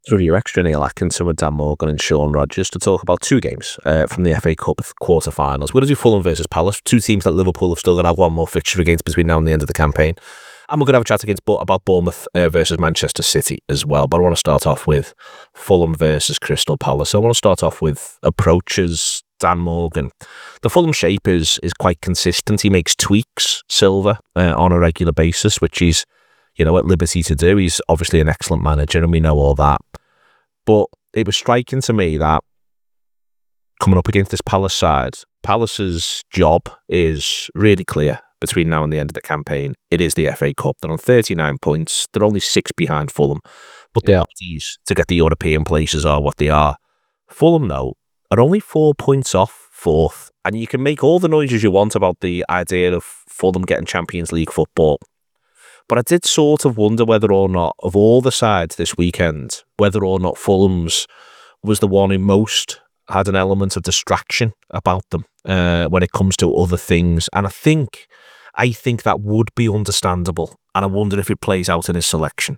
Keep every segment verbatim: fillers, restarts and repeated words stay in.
To review extra, Neil Atkinson with Dan Morgan and Sean Rogers to talk about two games uh, from the F A Cup quarter-finals. We're going to do Fulham versus Palace, two teams that Liverpool have still got to have one more fixture against between now and the end of the campaign. And we're going to have a chat against about Bournemouth uh, versus Manchester City as well. But I want to start off with Fulham versus Crystal Palace. So I want to start off with approaches. Dan Morgan. The Fulham shape is is quite consistent. He makes tweaks, Silva, uh, on a regular basis, which he's, you know, at liberty to do. He's obviously an excellent manager, and we know all that. But it was striking to me that coming up against this Palace side, Palace's job is really clear between now and the end of the campaign. It is the F A Cup. They're on thirty-nine points. They're only six behind Fulham. But the odds to get the European places are what they are. Fulham, though, are only four points off fourth. And you can make all the noises you want about the idea of Fulham getting Champions League football. But I did sort of wonder whether or not, of all the sides this weekend, whether or not Fulham's was the one who most had an element of distraction about them uh, when it comes to other things. And I think, I think that would be understandable. And I wonder if it plays out in his selection.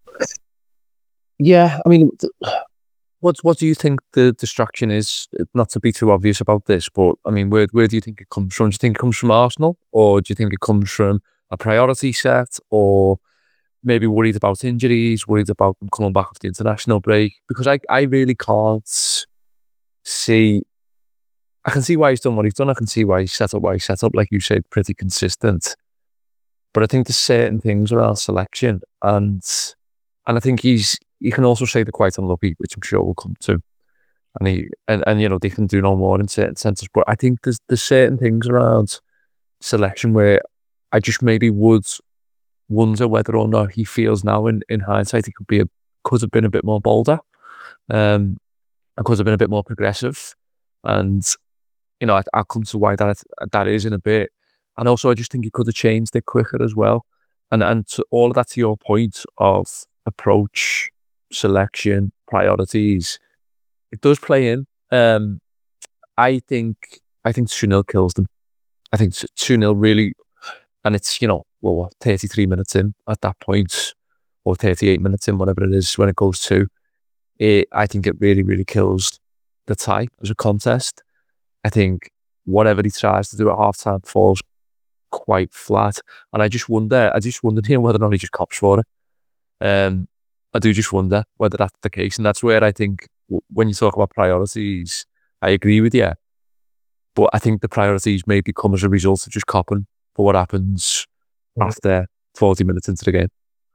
Yeah, I mean, what what do you think the distraction is? Not to be too obvious about this, but I mean, where where do you think it comes from? Do you think it comes from Arsenal, or do you think it comes from a priority set, or maybe worried about injuries, worried about them coming back off the international break? Because I, I really can't see, I can see why he's done what he's done. I can see why he's set up, why he's set up, like you said, pretty consistent. But I think there's certain things around selection, and and I think he's, you can also say they're quite unlucky, which I'm sure we'll come to. And he, and, and you know, they can do no more in certain senses. But I think there's there's certain things around selection where I just maybe would wonder whether or not he feels now in, in hindsight he could be a, could have been a bit more bolder, um, and could have been a bit more progressive. And, you know, I, I'll come to why that that is in a bit. And also I just think he could have changed it quicker as well. And and to all of that, to your point of approach, selection, priorities, it does play in. Um, I think I think two nil kills them. I think two nil really. And it's, you know, well, what, thirty-three minutes in at that point, or thirty-eight minutes in, whatever it is, when it goes to, it, I think it really, really kills the tie as a contest. I think whatever he tries to do at half-time falls quite flat. And I just wonder, I just wondered here whether or not he just cops for it. Um, I do just wonder whether that's the case. And that's where I think, when you talk about priorities, I agree with you. But I think the priorities maybe come as a result of just copping for what happens after forty minutes into the game.